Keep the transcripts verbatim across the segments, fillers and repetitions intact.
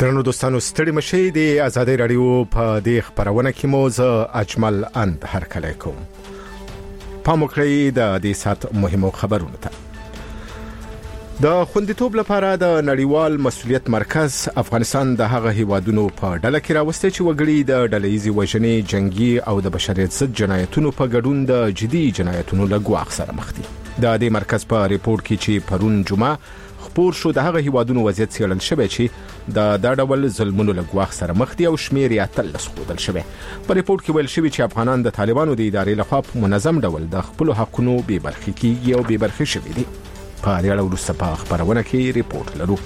درنو دوستانو ستړي مشي د آزادۍ رادیو په دې خبرونه کې مو زه اجمل اند هرکلی کوم. پام وکړئ د دې سات مهمو خبرونو ته. د خوندیتوب لپاره د نړیوال مسؤلیت مرکز افغانستان د هغه هیوادونو په ډله کې راوستي چې وګړي د ډله‌ییزې وژنې، جنگي او د بشریت ضد جنایتونو په ګډون د جدي جنایتونو له ګواښ سره مخ دي. د دې مرکز په ریپورت کې چې پرون جمعه خبر شو د هغه هیوادونو وضعیت څیړل شوی چې د دا ډول ظلمونو له ګواښ سره مخ دي او شمیر یې اتلس ښودل شوی. په ریپورت کې ویل شوی چې افغانان د طالبانو د ادارې لخوا په منظم ډول د خپل حقونو بې برخې کیږي او بې برخې شوي دي. په دې اړه وروسته په خبرونه کې ریپورت لرو.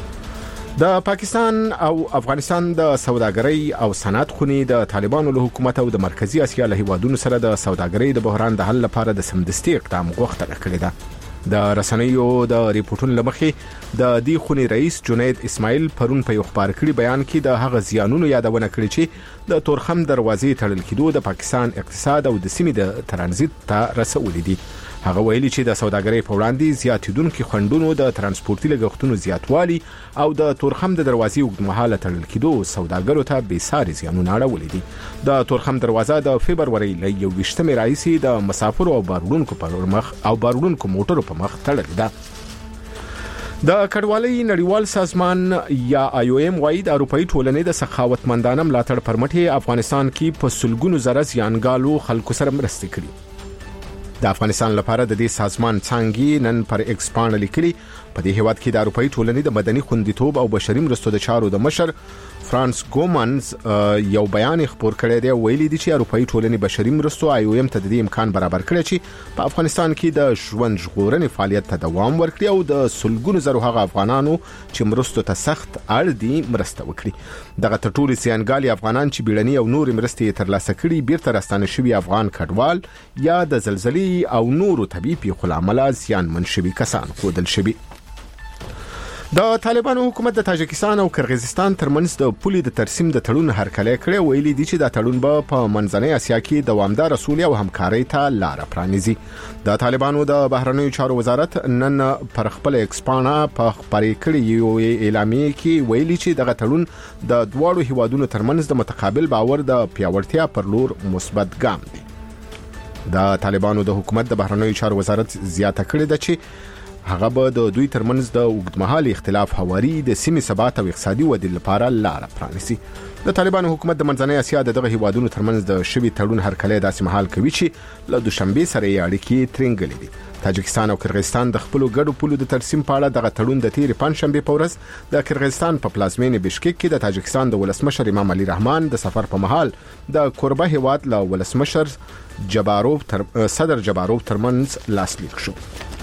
د پاکستان او افغانستان د سوداګرۍ او صنعت خونې د طالبانو له حکومت او د مرکزی اسیا له هیوادونو سره د سوداګرۍ د بحران د حل لپاره د سمدستي اقدام غوښتنه کړې ده. د رسنیو د ریپورتونو لمخې د دې خونې رئیس جنید اسماعیل پرون په یو خبر کړي بیان کې د هغه زیانونو یادونه کړې چې د تورخم دروازې تړل کېدو د پاکستان اقتصاد او د سیمې د ترانزیت ته رسولې دي. هغه ویلي چې د سوداګرۍ په وړاندې زیاتیدونکو خنډونو د ترانسپورتي لګښتونو زیاتوالي او د تورخم د دروازې اوږدمهاله تړل کېدو سوداګرو ته بې ساري زیانونه اړولي دي. د تورخم دروازه د فبرورۍ له یوویشتمې راهیسې د مسافرو او باروړونکو پر مخ او باروړونکو موټرو په مخ تړلې ده. د کډوالۍ نړیوال سازمان یا آی او ایم وايي د اروپאי ټولنې د سخاوتمندانه ملاتړ پر مټ افغانستان کې په سلګونو زره زیانګالو خلکو سره مرسته کړې. د افغانستان لپاره د دې سازمان څنګه نن پر ایکس باندې لیکلي په دې هیواد کې د اروپאי ټولنې د مدني خوندیتوب او بشري مرستو د چارو د مشر فرانس ګومانز یو بیان خبر کړی دی. ویلي دي چې اروپאי ټولنې بشري مرستو آی او ایم ته د امکان برابر کړی چې په افغانستان کې د ژوند ژغورنې فعالیت ته دوام ورکړي او د سلګونو زره هغه افغانانو چې مرستو ته سخت اړ دي مرسته وکړي. دغه ټول زیانګالي افغانان چې بیړني او نور مرستې ترلاسه کړي بیرته راستانه شوي افغان کډوال یا د زلزلې او نورو طبيعي پیښو لامل زیانمن شوي کسان ښودل شوي. د طالبانو حکومت د تاجکستان او قرغیزستان ترمنځ د پولې د ترسیم د تړون هرکلی کړی. ویلي دي چې دا تړون به په منځنۍ اسیا کې دوامدار اصول او همکارۍ ته لار پرانیزي. د طالبانو د بهرنیو چارو وزارت نن پر خپل ایکسپانا په خبرې کړې یو اعلامیه کې ویلي چې دغه تړون د دواړو هیوادونو ترمنځ د متقابل باور د پیاوړتیا پر لور مثبت ګام دی. د طالبانو د حکومت د بهرنیو چارو وزارت زیاته کړې ده چې هغه به د دوی ترمنځ د اوږدمهالي اختلاف هواري د سیمې ثبات او اقتصادي ودې لپاره لار پرانیسي. د طالبانو حکومت د منځنۍ اسیا دغه هیوادونو ترمنځ د شوي تړون هرکلی داسې مهال کوي چې له دوشنبه سره یې اړیکې ترنګلې دي. تاجکستان او قرغیزستان د خپل ګډو پولو د ترسیم په اړه دغه تړون د تیر پنځشنبه په ورځ د قرغیزستان په پلازمینې بشکک کې د تاجکستان د ولسمشر امام علي رحمان د سفر په مهال د کوربه هیواد له ولسمشر جباروف تر صدر جباروف ترمنځ لاسلیک شو.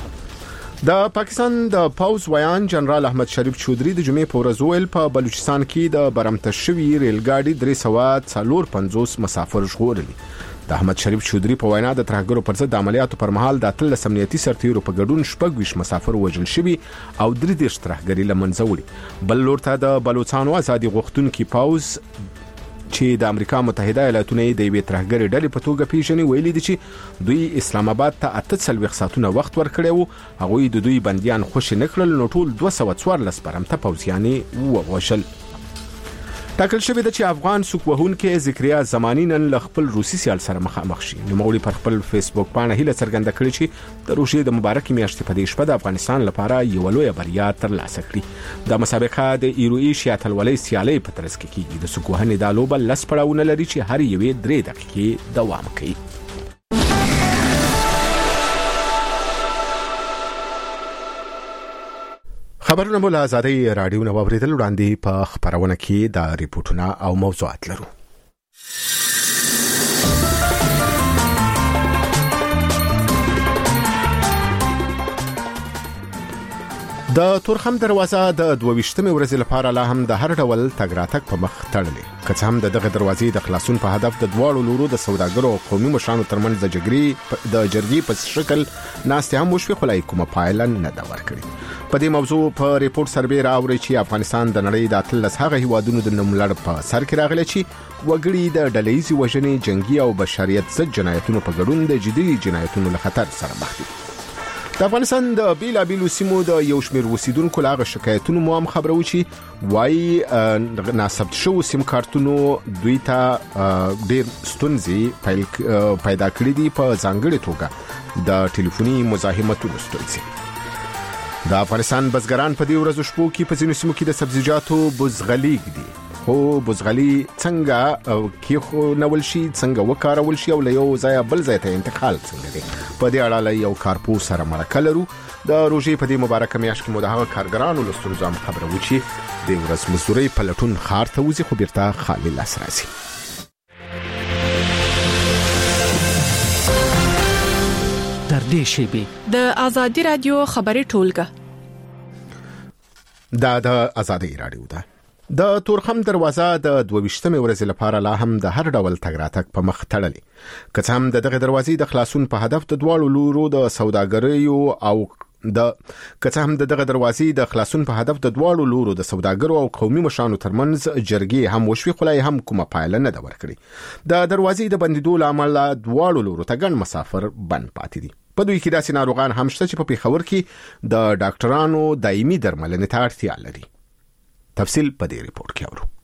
د پاکستان د پاوز ویان جنرال احمد شریف چودري د جمعې په ورځ ویل په بلوچستان کې د برمته شوی ریل ګاډي درې سوه څلور پنځوس مسافر ژغورلي. د احمد شریف چودري په وینا د ترهګرو پر ضد عملیاتو پر مهال د اتلس امنیتي سرتیرو په ګډون شپږ ویشت مسافر وژل شوي او درې دېرش ترهګري له منځه وړي. بل لور ته د بلوچستانو ازادي غوښتونکي پاوز چې د امریکا متحده ایالاتونو د یوې ترهګرې ډلې په توګه پیژني ویلي دي چې دوی اسلام آباد ته اته څلوېښت ساعتونه وخت ورکړی وو. هغوی د دوی بندیان خوشي نه کړل نو ټول دوه سوه څوارلس برمته پوځیان یې ووژل. ټاکل شوی ده چې افغان سوک وهونکی ذکریا زمانی نن له خپل روسي سیال سره مخامخ شي. نوموړي پر خپل فیسبوک باندې هیله څرګنده کړې چې د روسیې د مبارکې میاشتې په دې شپه د افغانستان لپاره یو لویه بریا ترلاسه کړي. د مسابقه د ایرو ایشیا اتلولۍ سیالۍ په ترڅ کې کیږي. د سوک وهنې دا لوبه لس پړاوونه لري چې هر یوې درې دقیقې دوام کوي. خبرونه مو له آزادۍ رادیو نو اوریدل. وړاندې په خبرونه کې د ریپورتونه او موضوعات لرو. د تورخم دروازه د دوه-ویشتمې ورځې لپاره لا هم د هر ډول تګ راتګ په مخ تړلې. که څه هم د دغه دروازې د خلاصون په هدف د دواړو لورو د سوداګرو او قومي مشرانو ترمنځ د جګړې د جرګې په شکل ناستې هم وشوې خو لا کومه پایله نه ده ورکړې. په دې موضوع په ریپورت سربېره راوړي چې افغانستان د نړۍ د اتلس هغه هیوادونو د نوملړ په سر کې راغلی چې وګړي د ډله‌ییزې وژنې، جنگي او بشریت ضد جنایتونو په ګډون د جدي جنایتونو له خطر سره مخ دي. د افغانستان د بیلابیلو سیمو د یو شمېر اوسیدونکو له هغه شکایتونو مو هم خبرو چې وایي ناثبت شوو سیم کارتونو دوی ته ډېر ستونزې پیدا کړې دي په ځانګړې توګه د ټلیفوني مزاحمتونو ستونزې. د افغانستان بزګران په دې ورځو شپو کې په ځینو سیمو کې د سبزیجاتو بزغلیږ دي، خو بزغلي څنګه کې خو نول شي، څنګه وکارول شي او له یو ځای بل ځای ته انتقال څنګه دی. په دې اړه له یو کارپو سره مرکه لرو. د روژې په دې مبارکه میاشت کې مو د هغه کارګرانو له ستونزو هم خبره وشي د ورځ مزدورۍ په لټون ښار ته وځي خو بیرته خالي لاس راځي. در دې شیبې د آزادي رادیو خبري ټولګه دا د آزادي رادیو ده. د تورخم دروازه د دوه-ویشتمې ورځې لپاره لا هم د هر ډول تګ راتګ په مخ تړلې. که څه هم د دغه دروازې د خلاصون په هدف د دواړو لورو د سوداګریو او د که څه هم د دغه دروازې د خلاصون په هدف د دواړو لورو د سوداګرو او قومي مشرانو ترمنځ جرګې هم وشوي، خو لا هم کومه پایله نه ده ورکړې. د دروازې د بندیدو له امله دواړو لورو ته ګڼ مسافر بند پاتې دي. په دوی کې داسې ناروغان هم شته چې په پیښور کې د ډاکټرانو دایمي درملنې ته اړتیا لري. تفصیل په دې ریپورت کې اورو.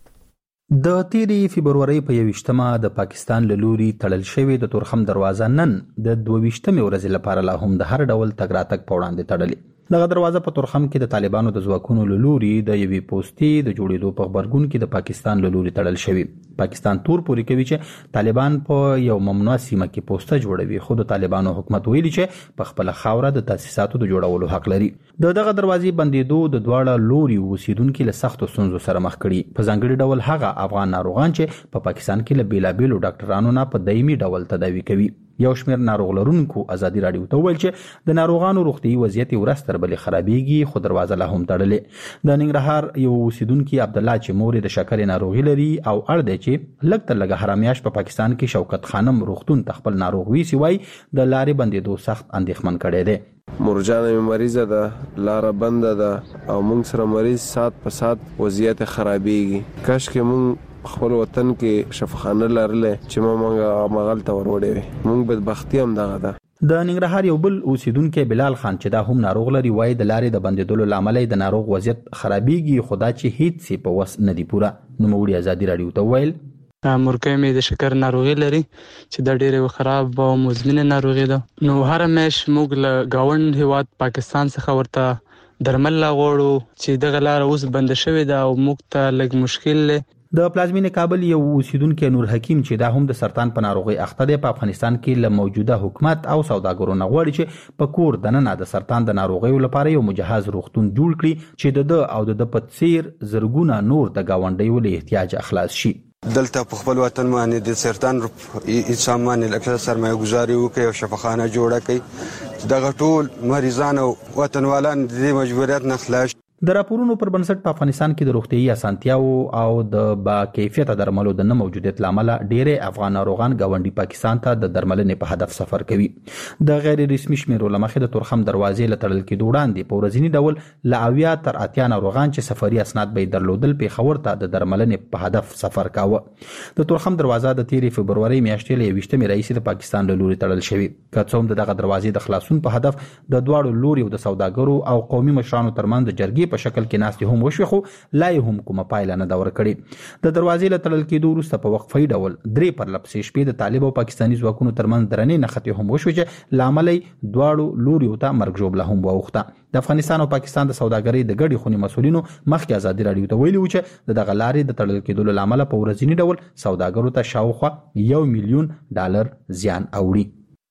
د تیری فبرवरी په یوشتمه د پاکستان له لوري تړل شوی د تورخم دروازه نن د دوه-ویشتمې ورځې لپاره لا هم د هر ډول تګ راتګ په وړاندې تړلې. دغه دروازه په تورخم کې د طالبانو د ځواکونو له لوري د یوې پوسټې د جوړېدو په خبرګون کې د پاکستان له لوري تړل شوی. پاکستان تور پوري کوي چې طالبان په یو ممنوع سیمه کې پوسټه جوړوي، خو د طالبانو حکومت ویلي چې په خپل خاوره د تاسیساتو د جوړولو حق لري. د دغه دروازې بندیدو د دواړه لوري اوسیدونکو له سختو ستونزو سره مخ کړي. په ځانګړي ډول هغه افغان ناروغان چې په پاکستان کې له بیلابیلو ډاکټرانو نه په دایمي ډول تداوي کوي. یو شمېر ناروغ لرونکو ازادي رادیو ته ویل چې د ناروغانو روغتي وضعیت ورځ تر بلې خرابېږي، خو دروازه لا هم تړلې. د ننګرهار یو اوسیدونکو عبد الله چې مور د شکرې ناروغي لري او اړ دی چې لږ تر لږه هر میاشت په پاکستان کې شوکت خانم روغتون ته خپل ناروغ ویسي، وای د لارې بندیدو سخت اندېښمن کړي دي. مرجانه می مریضه ده، لاره بنده ده او موږ سره مریض سات په سات وضعیت خرابېږي. کاش کې موږ خپل وطن کې شفاخانه لرله چې موږ مغل ته وروړې وي. موږ بدبختی هم دغه ده. د ننګرهار یو بل اوسیدونکو بلال خان چې دا هم ناروغ لري، وای د لارې د بندیدلو لامل د ناروغ وضعیت خرابېږي، خدا چې هیڅ څه په وس نه دی پوره. نو موږ آزادي رادیو ته ویل مورګی مې د شکر ناروغي لري چې د ډېره خراب او مزمنه ناروغي ده. نو هر مېش موږ له گاوند هیواد پاکستان څخه ورته درمل لاغوړو چې دغه لار اوس بند شوې ده او موږ ته لږ مشکل له د پلازمینې کابل یو اوسیدونکو نور حکیم چې دا هم د سرطان په ناروغي اخته دی، په افغانستان کې له موجوده حکومت او سوداګرو نه غواړي چې په کور دننه د سرطان د ناروغیو لپاره یو مجهز روغتون جوړ کړي چې د د او د په څیر زرګونه نور د گاونډیو له احتیاج اخلاص شي. دلته په خپل وطن باندې د سرطان انسان باندې لکه سرمایه گذاري وکړي او شفاخانه جوړه کړي. دغه ټول مریضان او وطنوالان د مجبوریت نه خلاص. د راپورونو پر بنسټ په افغانستان کې د روغتيایي اسانتیاو او د با کیفیت درملو د نه موجودیت لامل ډېر افغان ناروغان گاونډي پاکستان ته د درملنې په هدف سفر کوي. د غیر رسمي شمیرو لمخې د تورخم دروازې له تړل کېدو وړاندې په ورځنی ډول له اویا تر اتیا ناروغان چې سفري اسناد به درلودل پیښور ته د درملنې په هدف سفر کاوه. د تورخم دروازه د تیری فبرवरी میاشتې له یوشتمې رئیس د پاکستان له لوري تړل شوی. که څوم دغه دروازې د خلاصون په هدف د دواړو لوري د سوداګرو او قومي مشرانو ترمنځ جرګې په شکل کې ناستې هم وشوي، خو لا هم کومه پایله نه ده ورکړې. د دروازې له تړل کېدو وروسته په وقفي ډول درې پرلپسې شپې د طالب او پاکستاني ځواکونو ترمنځ درنې نښتې هم وشوي چې لامل دواړو لوري ته مرګ ژوبله هم واوښته. د افغانستان او پاکستان د سوداګرۍ د ګډې خونې مسولینو مخکې آزادي رادیو ته ویلي و چې دغه لارې د تړل کېدو لامل په ورځنی ډول سوداګرو ته شاوخوا یو میلیون ډالر زیان اوړي.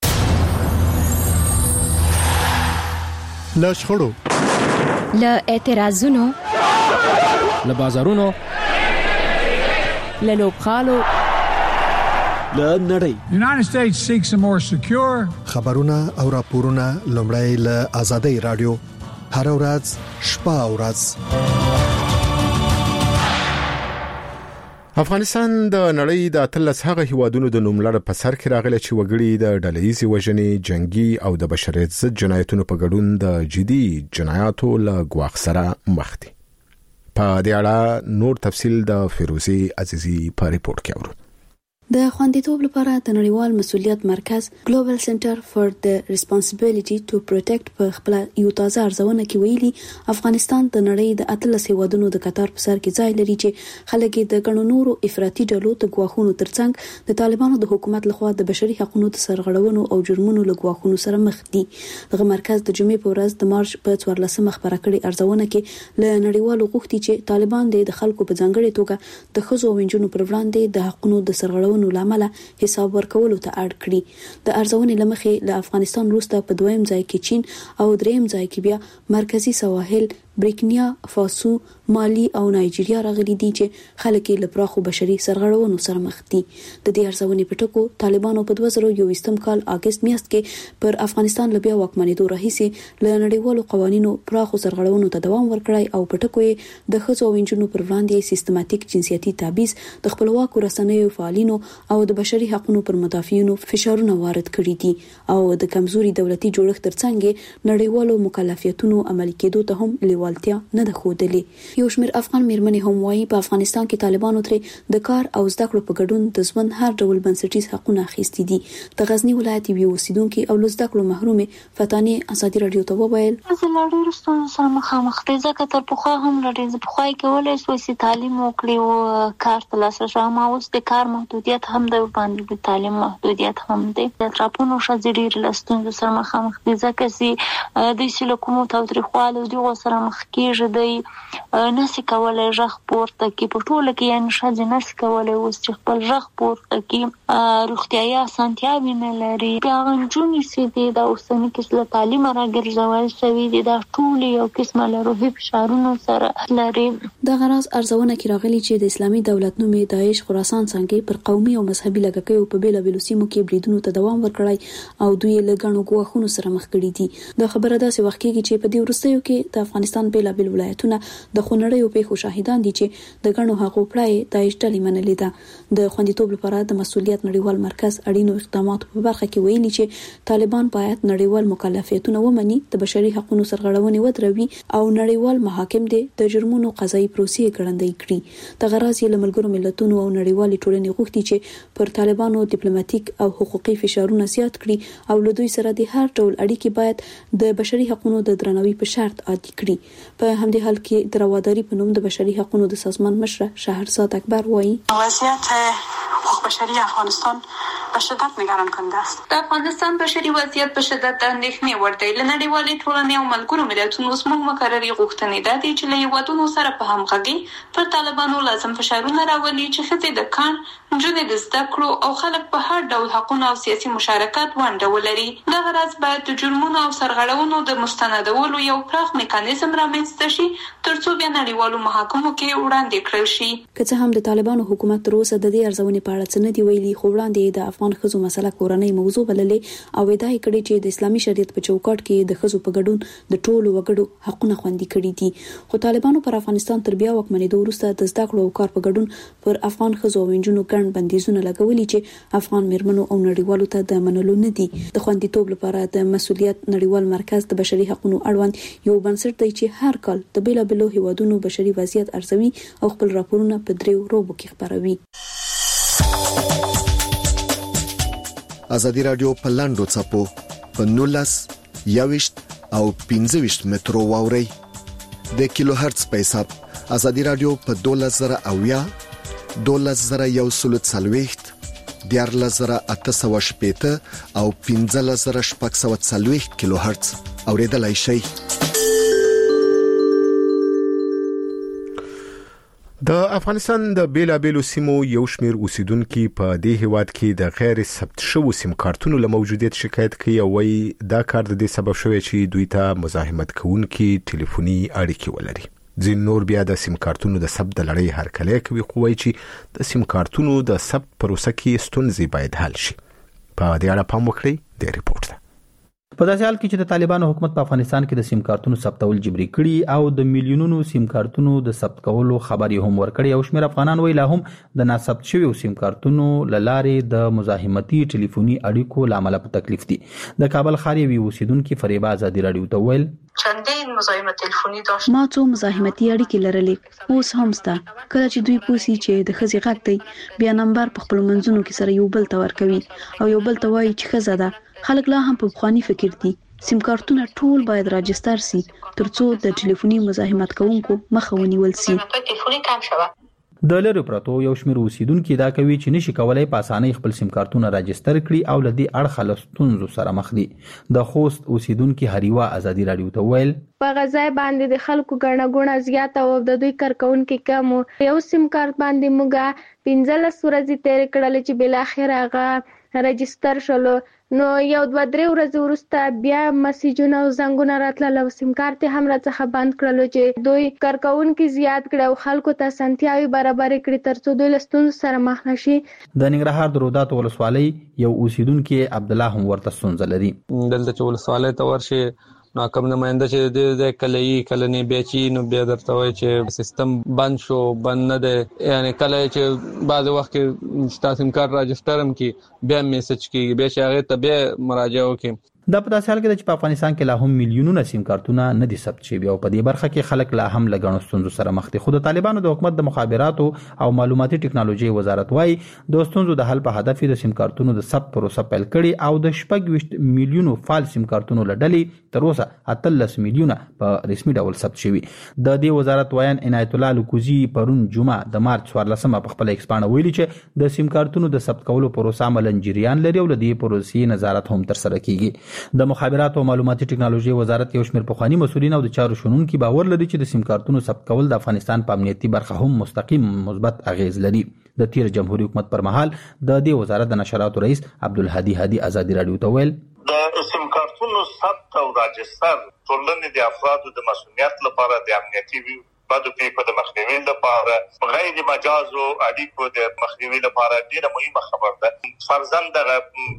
له شخړو، له اعتراضونو، له بازارونو، له لوبغالو، له نړۍ. United States seeks a more secure خبرونه او راپورونه لومړی له آزادۍ رادیو هر ورځ شپه او ورځ. افغانستان د نړۍ د اتلس هغه هیوادونو د نوملړ په سر کې راغلی چې وګړي د ډلهیزې وژنې، جنگي او د بشریت ضد جنایتونو په ګډون د جدي جنایاتو له ګواښ سره مخ دي. په دې اړه نور تفصیل د فیروزي عزیزي په ریپورت کې اورو. د خوندیتوب لپاره د نړیوال مسؤلیت مرکز Global Center for the Responsibility to Protect په خپل یو تازه ارزونه کې ویلي افغانستان د نړۍ د اتلس هیوادونو د قطار په سر کې ځای لري چې خلک د ګڼو نورو افراطي ډلو د ګواښونو ترڅنګ د طالبانو د حکومت لخوا د بشري حقوقو د سرغړونو او جرمونو له ګواښونو سره مخ دي. دغه مرکز د جمعې په ورځ د مارچ په څوارلسمه خبره کړې ارزونه کې له نړیوالو غوښتي چې طالبان د خلکو په ځانګړي توګه د ښځو او نجونو پر وړاندې د حقوقو د سرغړونو لامل حساب ورکولو ته اړ کړي. د ارزونې لمخې له افغانستان وروسته په دویم ځای کې چین او دریم ځای کې بیا مرکزی سواحل، بریکنیا فاسو، مالی او نایجیریا راغلي دي چې خلک له پراخو بشري سرغړونو سره مخ دي. د دې ارزونې په ټکو طالبانو په دوه زره یوویشتم کال اگست میاشت کې پر افغانستان له بیا واکمنېدو راهیسې له نړیوالو قوانینو پراخو سرغړونو ته دوام ورکړی او په ټکو یې د ښځو او نجونو پر وړاندې سیستماتیک جنسیتي تبعیض، د خپلواکو رسنیو فعالینو او د بشري حقوقو پر مدافعینو فشارونه وارد کړي دي او د کمزوري دولتي جوړښت ترڅنګ نړیوالو مکلفیتونو عملي کېدو ته هم لیوالتیا نه ده ښودلې. یو شمېر افغان میرمنې هم وایي په افغانستان کې طالبانو ترې د کار او زده کړو په ګډون د ژوند هر ډول بنسټیز حقوقونه اخیستي دي. د غزنی ولایت یو اوسیدونکي او له زده کړو محرومې فتانې ازادي رادیو ته وویل زه له ډېرو ستونزو سره مخامخ یم ځکه تر پخوا هم لري زه پخوا یې کولی شوای چې تعلیم وکړي او کار ته لاسرسی هم اوس د کار محدودیت هم د باندې د تعلیم محدودیت هم دی. د اطرافونو ښځې ډېرې له ستونزو سره مخامخ دي ځکه چې دوی چې له کومو تاوتریخوالو دغو سره مخ کېږي دوی نشي کولی غږ پورته کړي. په ټوله کې یعنې ښځې نشي کولی اوس چې خپل غږ پورته کړي. روغتیایي اسانتیاوې نه لري. بیا هغه نجونې چې دي دا اوسني کې له تعلیمه راګرځول شوي دي دا ټول یو قسمه له روحي فشارونو سره لري. دغه راز ارزونه کې راغلي چې د اسلامي دولت نوم داعش خراسان څنګه پر قومي او مذهبي لږکیو په بیلابیلو سیمو کې بریدونو ته دوام ورکړی او دوی له ګڼو ګواښونو سره مخ کړي دي. د خبره داسې وخت کېږي چې په دې وروستیو کې د افغانستان بیلابیل ولایتونه د خونړیو پیښو شاهدان دي چې د ګڼو هغو پړای داعش ډلې منلې ده. د خوندیتوب لپاره د مسؤلیت نړیوال مرکز اړینو اقداماتو په برخه کې ویلي چې طالبان باید نړیوال مکلفیتونه ومني، د بشري حقوقو سرغړونې ودروي او نړیوال محاکم دې د جرمونو قضایي پروسې ګړندۍ کړي. د غراض یې له ملګرو ملتونو او نړیوالې ټولنې غوښتي چې پر طالبانو ډیپلوماټیک او حقوقي فشارونه زیات کړي او له دوی سره د هر ډول اړیکې باید د بشري حقوقو د درناوي په شرط عادي کړي. په همدې حال کې د رواداري په نوم د بشري حقوقو د سازمان مشره شهرزاد اکبر وایي وضعیت حقوق بشری افغانستان به شدت نگران کننده است. د افغانستان بشري وضعیت په شدت د اندېښنې وړ دی. له نړیوالې ټولنې او ملګرو ملتونو زموږ مقرري غوښتنې دا دي چې له هیوادونو سره په همغږي پر طالبانو لازم فشارونه راولي چې ښځې د کار، نجونې د زده کړو او خلک په هر ډول حقوقو او سیاسي مشارکت ونډه ولري. دغه راز باید د جرمونو او سرغړونو د مستندولو یو پراخ میکانیزم رامنځته شي ترڅو بیا نړیوالو محاکمو کې وړاندې کړل شي. که څه هم د طالبانو حکومت تر اوسه د دې ارزونې په اړه څه نه دي ویلي، خو وړاندې د افغان ښځو مسله کورنۍ موضوع بللې او ادعا یې کړې چې د اسلامي شریعت په چوکاټ کې د ښځو په ګډون د ټولو وګړو حقونه خوندي کړي دي. خو طالبانو پر افغانستان تر بیا واکمنېدو وروسته د زده کړو او کار په ګډون پر افغان ښځو او نجونو ګڼ بندیزونه لګولي چې افغان میرمنو او نړیوالو ته د منلو نه دي. د خوندیتوب لپاره د مسؤلیت نړیوال مرکز د بشري حقوقو اړوند یو بنسټ دی چې هر کال د بیلابیلو هیوادونو بشري وضعیت ارزوي او خپل راپورونه په دریو روبو کې خپروي. ازادي رادیو په لاندو چپو په نولس یاوشت او پنځه ویشت مترو واوري د کیلو هرتز په حساب. ازادي رادیو په دولس زره اویا دولس زره یو سلو څلويخت دیارلس زره اته سوه شپېته او پنځلس زره شپږ سوه څلويخت کیلو هرتز اوریدلای شئ. د افغانستان د بیلابیلو سیمو یو شمیر اوسیدونکو په دې هیواد کې د غیر ثبت شوو سیم کارتونو له موجودیت شکایت کوي او وايي دا کار د دې سبب شوی چې دوی ته مزاحمت کوونکي ټلیفوني اړیکې ولري. ځین نور بیا د سیم کارتونو د ثبت د لړۍ هرکلی کوي، خو وايي چې د سیم کارتونو د ثبت پروسه کې ستونزې باید حل شي. په دې اړه پام وکړئ د ریپورت ده. په داسې حال کې چې د طالبانو حکومت په افغانستان کې د سیم کارتونو ثبتول جبري کړي او د میلیونونو سیم کارتونو د ثبت کولو خبر یې هم ورکړي او شمېر افغانان وایي لا هم د ناثبت شویو سیم کارتونو له لارې د مزاحمتي ټلیفوني اړیکو له امله په تکلیف دي. د کابل ښار یوې اوسیدونکي فریبه ازادي راډیو ته وویل چندین مزاحمت تلفوني داشت. ما څو مزاحمتي اړیکې لرلې اوس هم ستا. کله چې دوی پوسی چې د ښځې غږ دی بیا نمبر په خپل منځونو کې سره یو بل ته ورکوي او یو بل ته وایي چې ښځه ده. خلک لا هم په پخواني فکر دي. سیم کارتونه ټول باید راجستر سي ترڅو د ټلیفوني مزاحمت کوونکو مخه ونیول سي. تلفوني کم شوه. د لری پرتو یو شمېر اوسیدونکو دا کوي چې نشي کولای په اسانۍ خپل سیم کارتونه راجستر کړي او لدی اړخ له ستونزو سره مخ دي. د خوست اوسیدونکو هریوا ازادي راډیو ته ویل په غځای باندې د خلکو ګڼه ګوڼه زیاته او د دوی کارکونکو کم یو سیم کارت باندې موږ پنځلس ورځې تیر کړل چې بل اخر هغه راجستر شلو. نو یو دوه درې ورځې وروسته بیا مسیجونه او زنګونه راتلل او سیم کارت هم راڅخه بند کړل چې دوی کارکونکو زیات کړي او خلکو ته سنتیاوي برابر کړي ترڅو دوی له ستونزو سره مخ نشي. د ننګرهار د رودات ولسوالۍ یو اوسیدونکو عبد الله هم ورته ستونزه لري. دلته چې ولسوالۍ ته ورشي نو کوم نماینده چې د کلي کلنی بیچي نو بیا درته وایي چې سیستم بند شو بند نه دی. یعنی کله چې بعض وخت کې ستاسو سیم کارت راجسترم کی بیا میسج کیږي بیا چې هغه ته بیا مراجعه وکړي. دا په داسې حال کې چې په افغانستان کې لا هم میلیونونه سیم کارتونه نه دي ثبت شوي او په دې برخه کې خلک لا هم له ګڼو ستونزو سره مخ دي. خو د طالبانو د حکومت د مخابراتو او معلوماتي ټکنالوژي وزارت وايي د ستونزو د حل په هدف د سیم کارتونو د ثبت پروسه پیل کړي او د شپږ ویشت میلیونو فال سیم کارتونو لړلې تر اوسه اتلس میلیونه په رسمي ډول ثبت شوي. د دې وزارت وایي عنایت الله لکوزي پرون جمعه د مارچ څوارلسمه په خپل ایکس باندې ویلي چې د سیم کارتونو د ثبت کولو پروسه عملاً جریان لري او د دې پروسې نظارت هم تر سره کیږي. د مخابراتو او معلوماتي ټکنالوژي وزارت یو شمېر پخوانی مسؤلین او د چارو شنونکو باور لري چې د سیم کارتونو ثبت کول د افغانستان په امنیتي برخه هم مستقیم مثبت اغیز لري. د تیر جمهوریت حکومت پر مهال د دې وزارت د نشراتو رئیس عبدالهادي هادي ازادي راډیو ته ویل د سیم کارتونو ثبت او راجستر ټولنې د افرادو د مسؤلیت لپاره د امنیتي بدو پیښو د مخنیوي لپاره غیر مجازو اړیکو د مخنیوي لپاره ډیره مهمه خبر ده. فرضاً د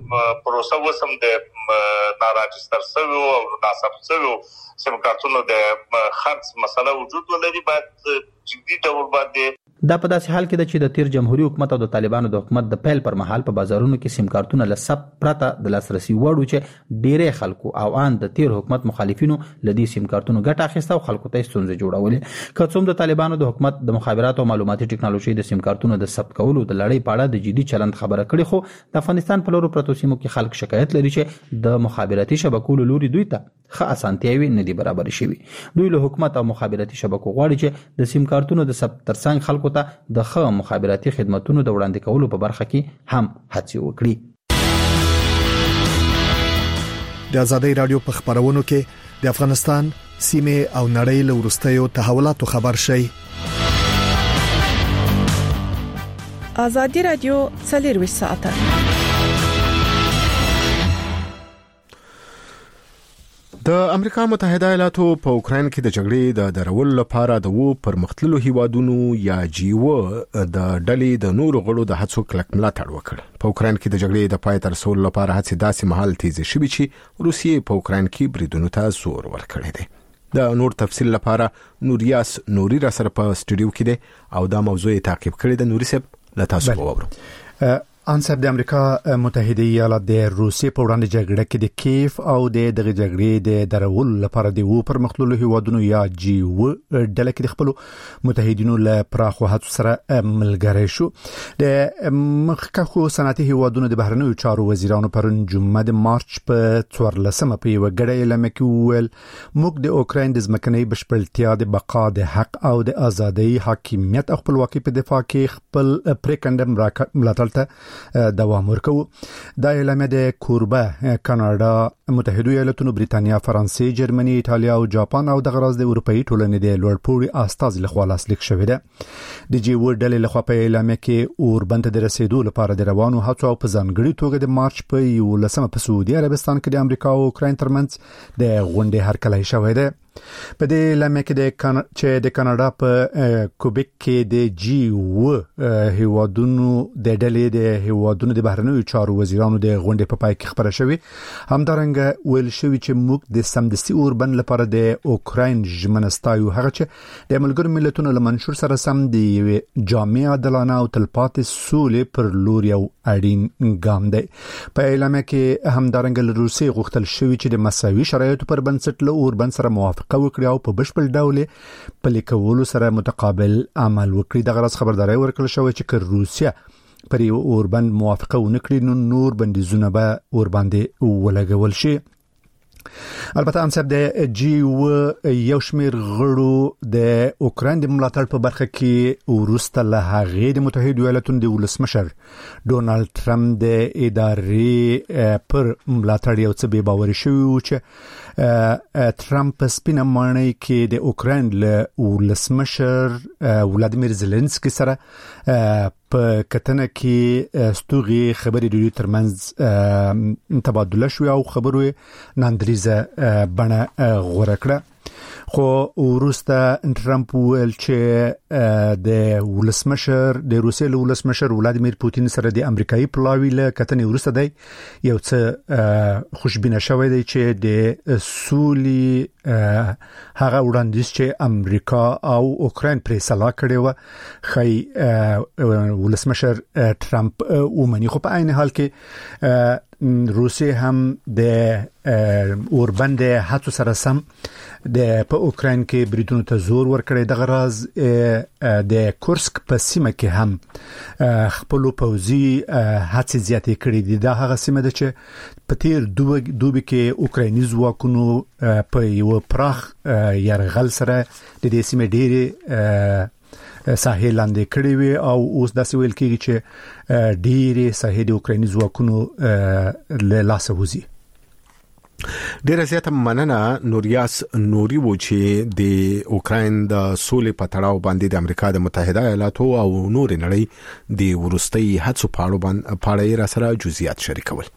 پروسه وسم د ناراجستر شوی او ناثبت شوی سیم کارتونو د خرڅ مسله وجود ولري باید جدي ډول باندې. دا په داسې حال کې ده چې د تیر جمهوریت حکومت او د طالبانو د حکومت د پیل پر مهال په بازارونو کې سیم کارتونه له ثبت پرته د لاسرسي وړ چې ډیری خلکو او ان د تیر حکومت مخالفینو لدی سیم کارتونو ګټه اخیسته او خلکو ته ستونزې جوړولې. که څوم د طالبانو د حکومت د مخابراتو او معلوماتي ټکنالوژي د سیم کارتونو د ثبت کولو د لړۍ په اړه د جدي چلند خبره کړې خو د افغانستان په لورو پرتو سیمو کې خلک شکایت لري چې د مخابراتي شبکو لوري دوی ته ښه اسانتیاوي نه دي برابر شوي. دوی له حکومت او مخابراتي شبکو غواړي چې د سیم کارتونو د ثبت ترڅنګ خلکو ته د ښه مخابراتي خدماتونو د وړاندې کولو په برخه کې هم هڅې وکړي. د ازادۍ رادیو په خبرونو کې د افغانستان سیمه او نړۍ له وروستیو تحولاتو خبر شي. ازادي رادیو څلور ساعته د امریکا متحده ایالاتو په اوکراین کې د جګړې د درولو لپاره د وو پرمختللو هیوادونو یا جیو د ډلې د نورو غړو د هڅو کلک ملاتړ وکړ. په اوکراین کې د جګړې د پای تر رسولو لپاره هڅې داسې مهال تیز شوې چې روسیې په اوکراین کې بریدونو ته زور ورکړی دی. د نور تفصیل لپاره نوریاس نوري را سره په سټوډیو کې دی او دا موضوع تعقیب کړی د نوري صاحب له تاسو وورو. انصر د امریکا متحده ایالات د روسیې په وړاندې جګړه کې د کیف او د دغه جګړې د درولو لپاره د وو پرمختللو هیوادونو یا جی و ډله کې د خپل متحدینو له پراخو هڅو سره ملګری شو. د مخکښو صنعتي هیوادونو د بهرنیو چارو وزیرانو پرون جمعه د مارچ په څوارلسمه په یو غړې اعلان وکړ موږ د اوکراین د ځمکنۍ بشپړتیا د بقا د حق او د ازادۍ حاکمیت او خپلواکۍ په دفاع کې خپل پریکندم ملاتړ ته دوام ورکو. دا اعلان د کوربه کاناډا، متحده ایالاتونو، بریتانیا، فرانسې، جرمني، ایتالیا او جاپان او د غراز د اروپאי ټولنې د لوړپوړي استاذ لخوا لاسلیک شوی دی. د جی و ډلې لخوا په اعلان کې اوربند د رسیدو لپاره د روانو هڅو په ځانګړي توګه د مارچ په یولسمه په سعودي عربستان کې د امریکا او اوکراین ترمنځ د غونډې هرکلی شوی دی. په دې لمه کې د کان چې د کاناډا په کوبیک کې د جی و هیوادونو د ډلې د هیوادونو د بهرنیو چارو وزیرانو د غونډې په پای کې خبره شوې. همدارنګه ویل شوې چې موږ د سمدستي اوربند لپاره د اوکراین ژمنستایو هغه چې د ملګرو ملتونو له منشور سره سم د جامع عادلانه او تلپاتې سولې پر لور یو اړین ګام دی. په اعلامیه کې همدارنګه له روسیې غوښتل شوې چې د مساوي شرایطو پر بنسټ له اوربند سره موافقه وکړي او په بشپړ ډول په لیکولو سره متقابل عمل وکړي. د غرض خبرداري ورکړل شوې چې که روسیا پر یو اوربند موافقه ونکړي نو نور بندیزونه به اورباندې ولګول شي. البته انسب د جی و یو شمیر غړو د اوکراین د ملاتړ په برخه کې ورسته له هغې د متحده ایالاتونو د ولسمشر ډونالد ټرمپ د ادارې پر ملاتړ یو څه بې باوري شوی و چې ټرمپ سپینه مانۍ کې د اوکراین له ولسمشر ولادیمیر زيلنسکي سره په کتنه کې ستوغي خبرې د دوی ترمنځ تبادله شو او خبرو ناندریزه بڼه غوړه کړه. خو وروسته ټرمپ ویل چې د ولسمشر د روسیې له ولسمشر ولادیمیر پوتین سره د امریکایي پلاوی له کتنې وروسته دی یو څه خوشبینه شوی دی چې د سولې هغه وړاندیز چې امریکا او اوکراین پرې سلا کړی و خی ولسمشر ټرمپ ومني. خو په عین حال کې روسیه هم د اوربند هڅو سره سم د په اوکراین کې بریدونو ته زور ورکړی. د غراز د کورسک په سیمه کې هم خپل پوځي هڅې زیاتې کړې دي. دا هغه سیمه ده چې په تیر دوبي کې اوکرایني ځواکونو په یو پراخ یرغل سره د دې سیمه ډېری ساحل لاندې کړی وي او اوس داسې ویل کېږي چې ډېری ساحل د اوکرایني ځواکونو له لاسه وځي. ډیره زیاته مننه نوریاس نوري و چې د اوکراین د سولې په تړاو باندې د امریکا د متحده ایالاتو او نور نړۍ د ورستۍ هڅو په اړه باندې پاړې را سره جزئیات شریکول.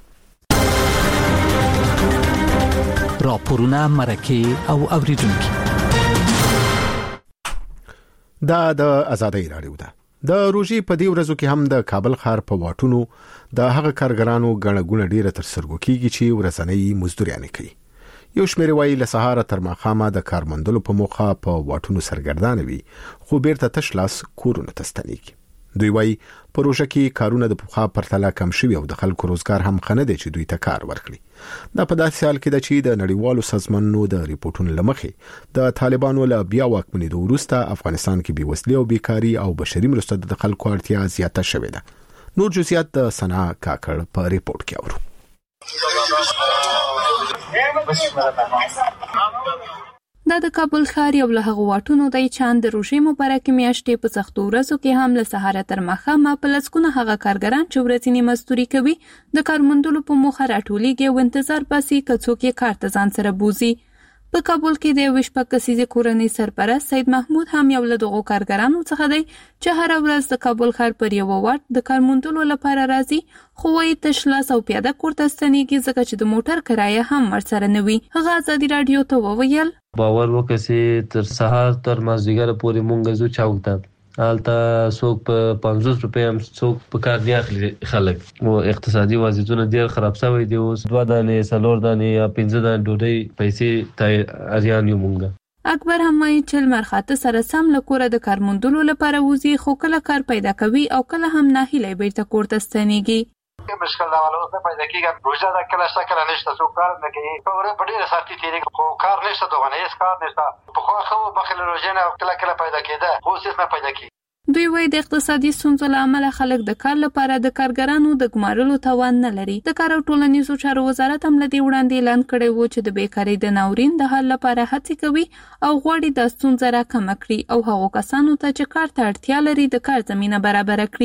راپورونه مرکه او اوریدونکو دا د ازادۍ رادیو ده. د روزي په دی ورځو کې هم د کابل ښار په واټونو د هغه کارګرانو غړغونه ډیره تر سرګو کیږي چې ورځنی مزدوريانه کوي. یو شمېر وایي له سهار تر ماښامه د کارمندلو په موخه په واټونو سرګردان وي خو بیرته تشلاس کورونه تستنیږي. دوی وایي پروژه کې کارونه د پخوا پرتله کم شوي او د خلکو روزګار هم خنه دي چې دوی ته کار ورکړي. دا په داسې حال کې ده چې د نړیوالو سازمانونو د ریپورتونو لمخې د طالبانو له بیا واکمنېدو وروسته افغانستان کې بېوزلي او بیکاري او بشري مرستو د خلکو اړتیا زیاته شوې ده. نور جزئیات د سنا کاکړ په ریپورت کې اورو. دا د کابل ښار یو له هغو واټونو دی چې د روژې مبارکې میاشتې په سختو ورځو کې هم له سهاره تر ماښامه په لسګونه هغه کارګران چې ورځنی مزدوري کوي د کارموندلو په موخه راټولیږي او انتظار باسي که څوک یې کار ته ځان سره بوزي. په کابل کې د یوې شپږ کسیزې کورنۍ سرپرست سید محمود هم یو له دغو کارګرانو څخه دی چې هره ورځ د کابل ښار پر یوه واټ د کارموندلو لپاره راځي خو وایي تش لاس او پیاده کور ته ستنېږي ځکه چې د موټر کرایه هم ورسره نه وي. هغه ازادي راډیو ته وویل باور وکړئ تر سهار تر مازدیګر پورې مونږ زو چاوک ته حالته څوک په پنځوس روپۍ هم څوک په کار دی اخلي خلک او اقتصادي وضعیتونه ډیر خراب شوی دی. اوس دوه دانې څلور دانې یا پنځه دانې ډوډۍ پیسې ته اریان یو مونږ. اکبر هم وایي چې لمر خاته سره سم له کوره د کارموندلو لپاره وځي خو کله کار پیدا کوي او کله هم ناهیلی بیرته کور ته ستنېږي. مشکل دا ولا اوس نه پیدا کیږي. روزه دا کله څه کله نشته څوک کار نه کوي په ورځ په ډیره سختي تیریږي خو کار نشته دوه نه هیڅ کار نشته. په خو خو مخله روزه نه کله کله پیدا کېده خو هیڅ نه پیدا کیږي. دوی وایي د اقتصادي ستونزو له امله خلک د کار لپاره د کارګرانو د ګمارلو توان نه لري. د کار او ټولنیزو چارو وزارت هم له دې وړاندې اعلان کړی و چې د بیکارۍ د ناورین د حل لپاره هڅې کوي او غواړي دا ستونزه راکمه کړي او هغو کسانو ته چې کار ته اړتیا لري د کار زمینه برابره کړي.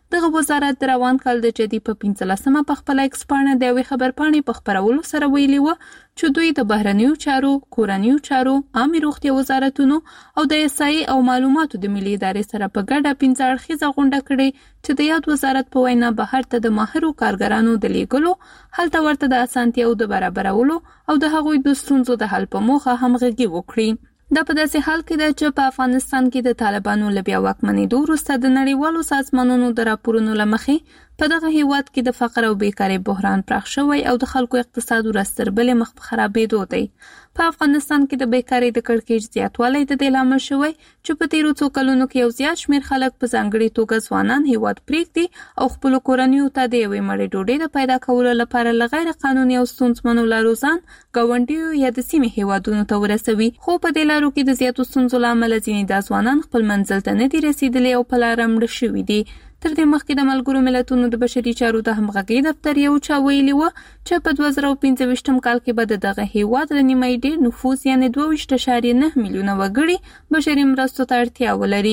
دغه وزارت د روان کال د جدي په پنځلسمه په خپل ایکسپانه د یوې خبرپاڼې په خپرولو سره ویلي و چې دوی د بهرنیو چارو، کورنیو چارو، عامه روغتیا وزارتونو او د احصایې او معلوماتو د ملي ادارې سره په ګډه پنځه اړخیزه غونډه کړې چې د یاد وزارت په وینا بهر ته د ماهرو کارګرانو د لیږلو، هلته ورته د اسانتیاو د برابرولو او د هغوی د ستونزو د حل په موخه همغږي وکړي. دا په داسې حال کې ده چې په افغانستان کې د طالبانو له بیا واکمنېدو وروسته د نړیوالو سازمانونو د راپورونو له مخې په دغه هیواد کې د فقر او بیکارۍ بحران پراخ شوی او د خلکو اقتصاد ورځ تر بلې مخ په خرابېدو دی. په افغانستان کې د بیکارۍ د کړکېچ زیاتوالی د دې لامل شوی چې په تیرو څو کلونو کې یو زیات شمېر خلک په ځانګړې توګه ځوانان هیواد پرېږدي او خپلو کورنیو ته د یوې مړۍ ډوډۍ د پیدا کولو لپاره له غیر قانوني او ستونزمنو لارو ځان ګاونډیو یا د سیمې هیوادونو ته ورسوي. خو په دې لارو کې د زیاتو ستونزو له امله ځینې دا ځوانان خپل منزل ته نه دي رسېدلي او په لاره مړه شوي دي. تر دې مخکې د ملګرو ملتونو د بشري چارو د همغږۍ دفتر یو چا ویلي و چې په دوه زره پنځه ویشتم کال کې به د دغه هیواد له نیمایي ډېر نفوس یعنې دوه ویشت اعشاریه نه میلیونه وګړي بشري مرستو ته اړتیا ولري.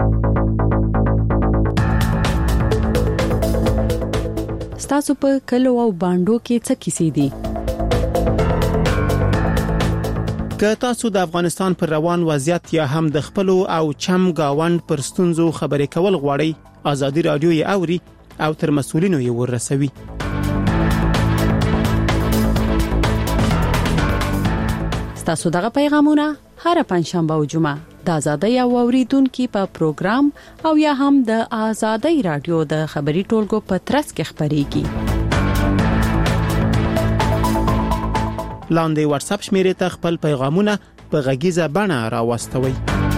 ستاسو په کلو او بانډو کې څه کیسې دي؟ که تاسو د افغانستان پر روان وضعیت یا هم د خپلو او چم گاوند پر ستونزو خبرې کول غواړئ، آزادي رادیو یې اوري او تر مسؤلینو یې ورسوي. ستاسو دغه پیغامونه هر پنځشنبه او جمعه د آزادۍ او اوریدونکو په پروګرام او یا هم د آزادۍ رادیو د خبري ټولګو په ترڅ کې خبريږي. لاندې واتس اپ شمیرې ته خپل پیغامونه په غږیزه بڼه راوستوئ.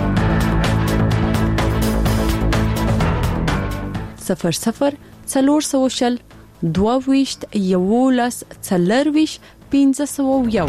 صفر صفر څلور سوه شل دوه ویشت یولس څلرویشت پنځه سوه یو.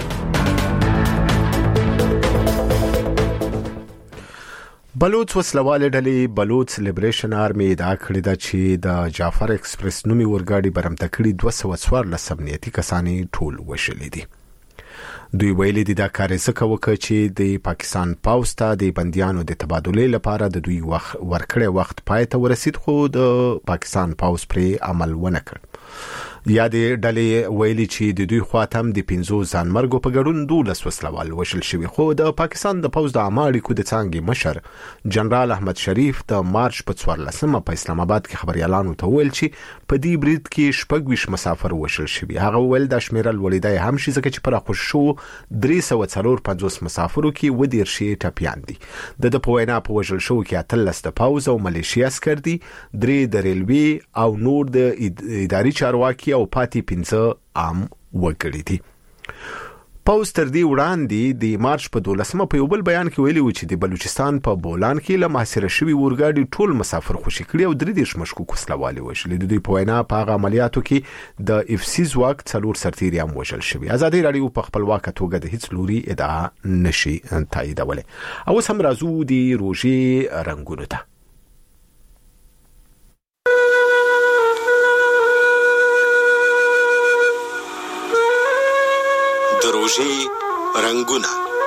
بلوچ وسلواله ډلې بلوچ لیبریشن آرمي دا کړی دا چې د جعفر ایکسپریس نومي ورګاډي برمته کړي دوه سوه څوارلس امنیتي کسانی ټول وشلې دي. دوی ویلي دي دا کار څه وکړي چې د پاکستان پاوز ته د بنديانو د تبادله لپاره د دوی وخت ورکړې وخت پای ته ورسید، خو د پاکستان پاوز پرې عمل ونه کړ. یا د ډلې ویلي چې د دوی خاطم د پنځو ځانمرګو په ګډون دولس وسلوال وشل شوی، خو د پاکستان د پوز د عامه اړیکو د څانګې مشر جنرال احمد شریف د مارچ په څوارلسمه په اسلام آباد کې خبريالانو ته ویل چې په دې برید کې شپږ ویشت مسافر وشل شوی. هغه ویل د شمیرل ولیدای هم شي ځکه چې پر خوش شو درې سوه څلور پنځوس مسافرو کې و ډیر شي ټاپیان دي. د د پوینا په وشل شو کې اتلس د پاوز او ملیشیا عسكر دي، درې د ریلوي او نور د اداري چارواکي او پاتې پنځه عام وګړي دي. پاوز تر دې وړاندې د مارچ په دولسمه په یو بل بیان کې ویلي و چې د بلوچستان په بولان کې له محاصره شوي ورګاډي ټول مسافر خوشي کړي او درې دیرش مشکوک وسلوالي وشل. د دوی په وینا په هغه عملیاتو کې د اف سی ځواک څلور سرتیري هم وشل شوي. آزادي رادیو په خپلواک توګه د هیڅ لوري ادعا نشي تاییدولی. او سم راځو د روژې رنګونو ته. د روژې رنګونه.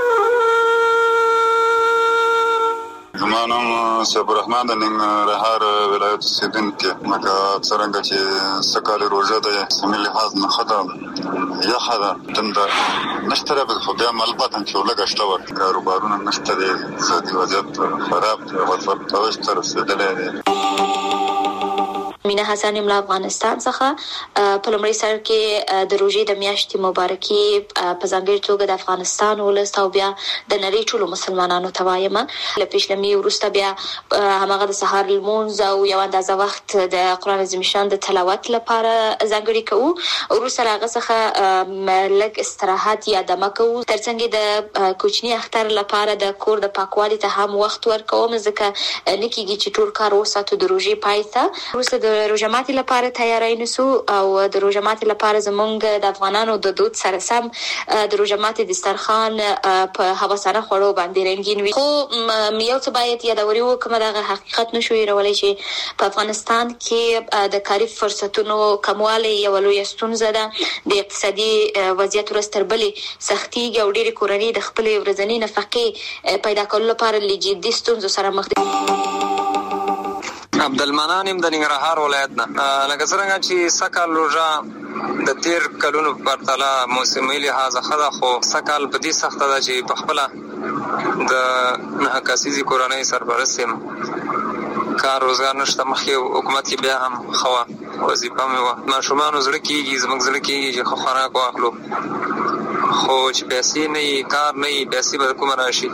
زما نوم صبر الرحمن د ننګرهار ولایت اوسیدونکی یم. لکه څرنګه چې سږ روژه د سیمې لحاظ نه ښه ده، یخه ده، تنده نشته ده، خو بیا هم البته چې لږه شته ورته کاروبارونه نشته دی، اقتصادي وضعیت خراب دی، وضعیت توش ته رسېدلی دی. مینا حسن ام له افغانستان څخه په لومړي سر کې د روژې د میاشتې مبارکي په ځانګړي توګه د افغانستان ولس او بیا د نړۍ ټولو مسلمانانو ته وایم. له پیشلمي وروسته بیا هماغه د سهار لمونځ او یو اندازه وخت د قرآن عظیم شان د تلاوت لپاره ځانګړي کوو. وروسته هغه څخه لږ استراحت یا دمه کوو، ترڅنګ د کوچني اختر لپاره د کور د پاکوالي ته هم وخت ورکوم، ځکه نه کېږي چې ټول کار وساتو د روژې پای ته. وروسته د روژه ماتي لپاره تیاری نیسو او د روژه ماتي لپاره زمونږ د افغانانو د دود سره سم د روژه ماتي دسترخوان په هوسانه خوړو باندې رنګین وي. خو یو څه باید یادوري وکړم، دغه حقیقت نشو هیرولی چې په افغانستان کې د کاري فرصتونو کموالی یوه لویه ستونزه ده. د اقتصادي وضعیت ورځ تر بلې سختیږي او ډېرې کورنۍ د خپلې ورځنۍ نفقې پیدا کولو لپاره له جدي ستونزو سره مخ دي. عبدالمنان يم د ننګرهار ولایت نه. لکه څنګه چې سکال روزه د تیر کلونو په پرتله موسمي لحاظ خدا خو سکال په دې سخته ده چې په خپل د نه کسيزي کورنۍ سرپرست يم، کار روزګار نشته. مخکې حکومت کې بیا هم خوا وظیفه مې وه. ماشومان زړه کېږي زموږ زړه کېږي چې ښه خوراک واخلو، خو چې پیسې نه وي کار نه وي پیسې به کومه راشي.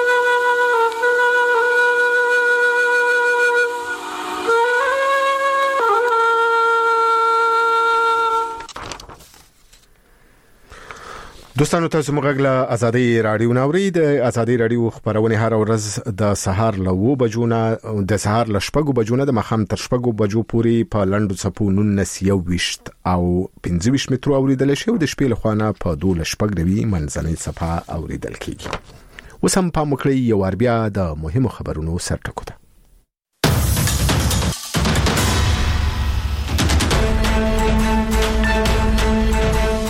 دوستانو تاسو موږ له ازادي رادیو ناوړي د ازادي رادیو خبرونه هر ورځ د سهار له و بجو نه د سهار له شپږو بجو نه د مخام تر شپږو بجو پورې په لندو صفو نونس یو وشت او پنځه وشت مترو اوریدل شي او د شپې له خوانه په دوه شپږ دوی منځنۍ صفه اوریدل کیږي. وسم په مکړی یو اربیا د مهمو خبرونو سرټکو ده.